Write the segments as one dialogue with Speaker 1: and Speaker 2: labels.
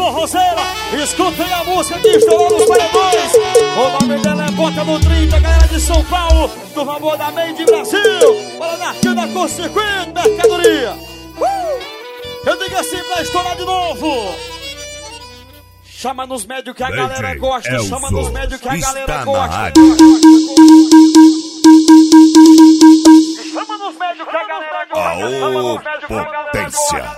Speaker 1: forrozeira. Escutem a música que estourou nos paredões. O nome dela é Bota no 30, galera de São Paulo, do Amor da Mente Brasil. Bora na fila da Curso Circuito, mercadoria. Eu digo assim pra estourar de novo. Chama nos médios que a galera gosta. Chama nos médios que a galera gosta. Chama nos médios que a galera gosta. Chama nos médios que a galera gosta.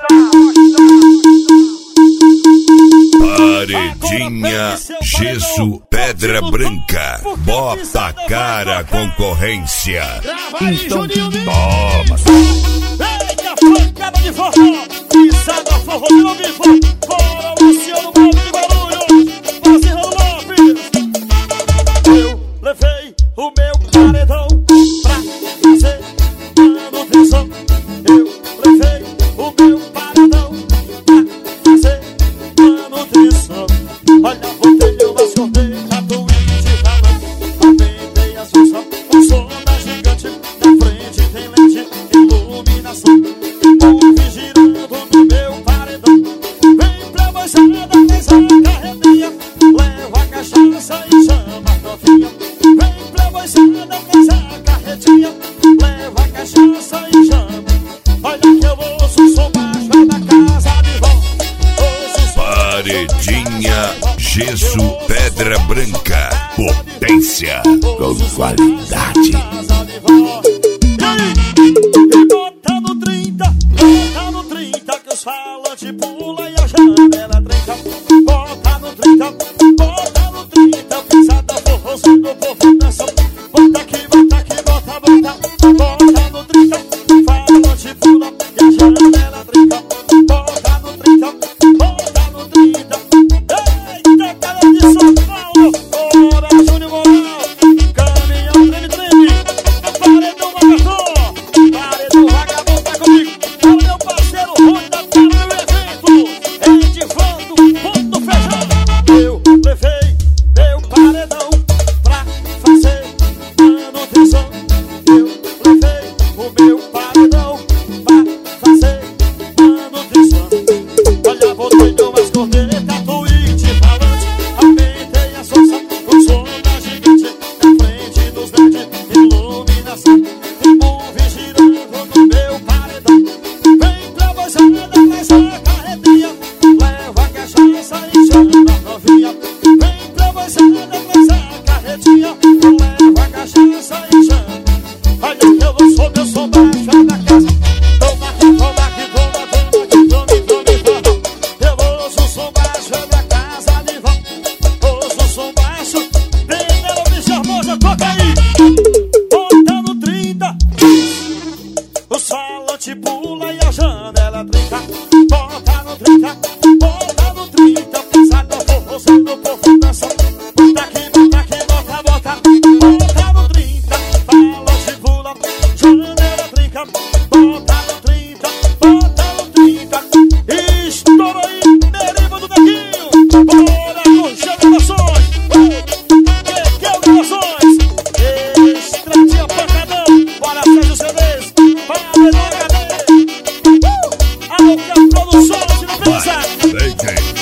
Speaker 2: Paredinha, gesso, pedra branca. Bota a cara, concorrência.
Speaker 1: Então toma. Eita, pancada de forró. Pisada, forró de novo. Bora, Luciano Maldo de Guarulhos. Marcelo Lopes. Eu levei o meu paredão pra fazer manutenção. Eu levei o meu paredão pra fazer manutenção. Olha, botei eu as cortei, tatuí de valão. Aumentei a solução, o som da gigante. Na frente tem lente, iluminação. Nuvem girando no meu paredão. Vem pra baixada, fez a carretinha. Leva a cachaça e chama a novinha. Vem pra baixada, fez a carretinha. Leva a cachaça e chama. Olha que eu ouço o som baixo, é da casa de vó.
Speaker 2: Paredinha, gesso, pedra branca. Potência com qualidade.
Speaker 1: E bota no 30 que os falantes pula e a janela tranca. Bota no 30, pisada forrozinho, o povo dança. Bota aqui, bota. Bota no 30, falante pula e a janela tranca. Bota no 30. Eita, cara de São Paulo. Bora, Júnior Moral. Caminhão, treme. Paredão vagabundo. Paredão vagabundo tá comigo. Olha meu parceiro Rony da cara do evento. Edivando, ponto fechado. Eu levei meu paredão pra fazer manutenção. Eu levei o meu paredão pra fazer manutenção. Olha, botei umas cornetas, tweet falante. Aumentei a força, o som da gigante. Na frente dos LED, iluminação. Nuvem girando no meu paredão. Vem pra baixada, faz a carretinha. Leva a cachaça e chama a novinha. Vem pra baixada, faz a carretinha. Leva a cachaça e chama. Olha que eu sou meu som baixo, é da casa. Toma aqui. Eu ouço o som baixo, é da casa de vó. Ouço o som baixo, Penélope Charmosa, toca aí. Bota no 30, os falantes pula e a janela trinca. Bota no 30, pisada forrozeiro, o povo dança. Bota aqui, bota. Bota no 30, falante pula, janela trinca. Bota no 30. Estoura aí, deriva do Neguinho. Bora, curtir gravações. Que gravações. Estradinha pancadão. Bora, Sérgio CDs. Paredão HD. Alô, que a produção, se não pensar.